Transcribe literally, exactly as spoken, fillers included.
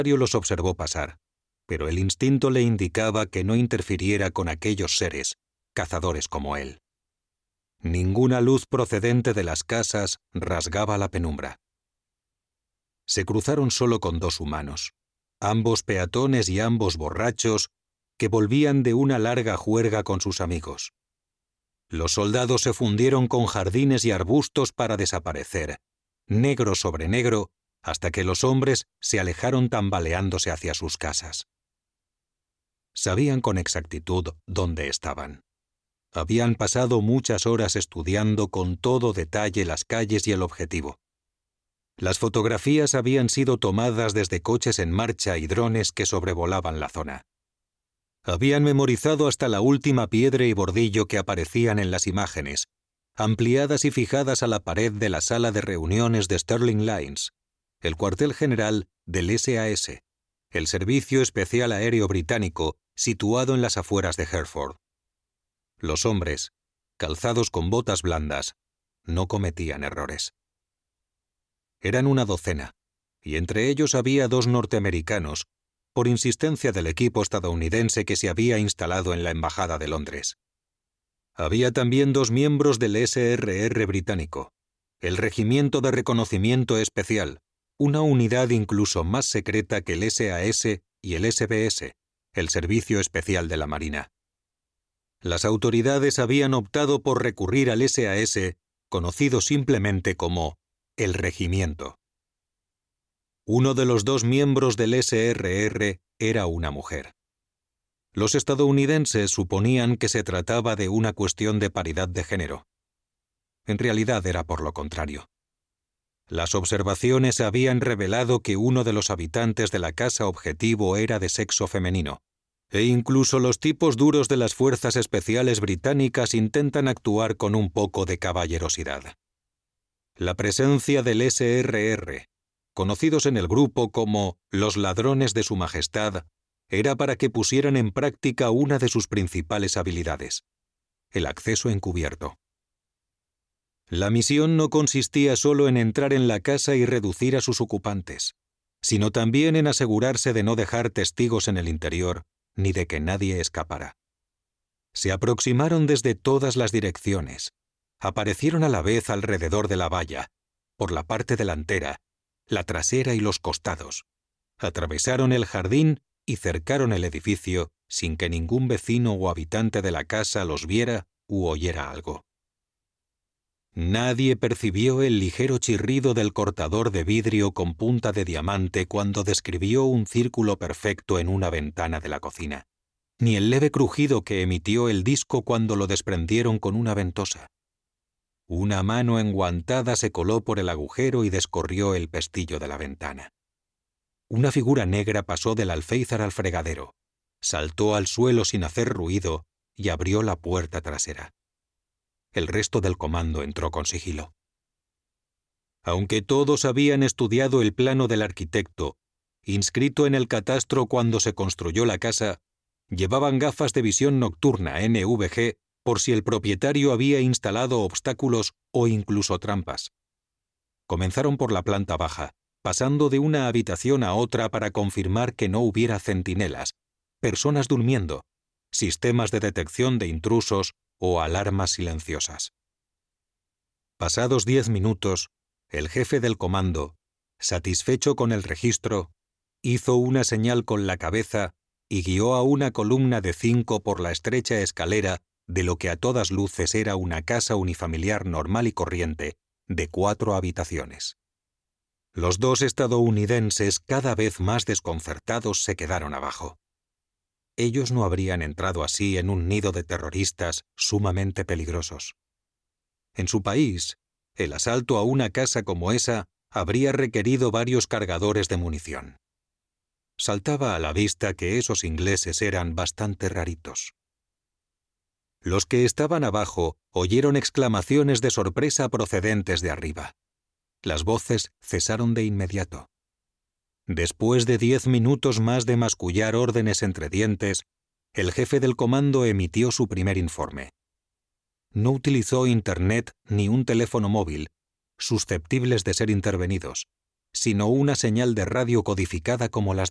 los observó pasar, pero el instinto le indicaba que no interfiriera con aquellos seres, cazadores como él. Ninguna luz procedente de las casas rasgaba la penumbra. Se cruzaron solo con dos humanos, ambos peatones y ambos borrachos, que volvían de una larga juerga con sus amigos. Los soldados se fundieron con jardines y arbustos para desaparecer, negro sobre negro, hasta que los hombres se alejaron tambaleándose hacia sus casas. Sabían con exactitud dónde estaban. Habían pasado muchas horas estudiando con todo detalle las calles y el objetivo. Las fotografías habían sido tomadas desde coches en marcha y drones que sobrevolaban la zona. Habían memorizado hasta la última piedra y bordillo que aparecían en las imágenes, ampliadas y fijadas a la pared de la sala de reuniones de Sterling Lines, el cuartel general del ese a ese, el Servicio Especial Aéreo Británico, situado en las afueras de Hereford. Los hombres, calzados con botas blandas, no cometían errores. Eran una docena, y entre ellos había dos norteamericanos, por insistencia del equipo estadounidense que se había instalado en la Embajada de Londres. Había también dos miembros del ese erre erre británico, el Regimiento de Reconocimiento Especial, una unidad incluso más secreta que el ese a ese y el ese be ese, el Servicio Especial de la Marina. Las autoridades habían optado por recurrir al ese a ese, conocido simplemente como el Regimiento. Uno de los dos miembros del ese erre erre era una mujer. Los estadounidenses suponían que se trataba de una cuestión de paridad de género. En realidad era por lo contrario. Las observaciones habían revelado que uno de los habitantes de la casa objetivo era de sexo femenino, e incluso los tipos duros de las fuerzas especiales británicas intentan actuar con un poco de caballerosidad. La presencia del ese erre erre, conocidos en el grupo como los ladrones de Su Majestad, era para que pusieran en práctica una de sus principales habilidades, el acceso encubierto. La misión no consistía solo en entrar en la casa y reducir a sus ocupantes, sino también en asegurarse de no dejar testigos en el interior, ni de que nadie escapara. Se aproximaron desde todas las direcciones, aparecieron a la vez alrededor de la valla, por la parte delantera, la trasera y los costados, atravesaron el jardín y cercaron el edificio sin que ningún vecino o habitante de la casa los viera u oyera algo. Nadie percibió el ligero chirrido del cortador de vidrio con punta de diamante cuando describió un círculo perfecto en una ventana de la cocina, ni el leve crujido que emitió el disco cuando lo desprendieron con una ventosa. Una mano enguantada se coló por el agujero y descorrió el pestillo de la ventana. Una figura negra pasó del alféizar al fregadero, saltó al suelo sin hacer ruido y abrió la puerta trasera. El resto del comando entró con sigilo. Aunque todos habían estudiado el plano del arquitecto, inscrito en el catastro cuando se construyó la casa, llevaban gafas de visión nocturna ene ve ge por si el propietario había instalado obstáculos o incluso trampas. Comenzaron por la planta baja, pasando de una habitación a otra para confirmar que no hubiera centinelas, personas durmiendo, sistemas de detección de intrusos o alarmas silenciosas. Pasados diez minutos, el jefe del comando, satisfecho con el registro, hizo una señal con la cabeza y guió a una columna de cinco por la estrecha escalera de lo que a todas luces era una casa unifamiliar normal y corriente de cuatro habitaciones. Los dos estadounidenses, cada vez más desconcertados, se quedaron abajo. Ellos no habrían entrado así en un nido de terroristas sumamente peligrosos. En su país, el asalto a una casa como esa habría requerido varios cargadores de munición. Saltaba a la vista que esos ingleses eran bastante raritos. Los que estaban abajo oyeron exclamaciones de sorpresa procedentes de arriba. Las voces cesaron de inmediato. Después de diez minutos más de mascullar órdenes entre dientes, el jefe del comando emitió su primer informe. No utilizó Internet ni un teléfono móvil, susceptibles de ser intervenidos, sino una señal de radio codificada como las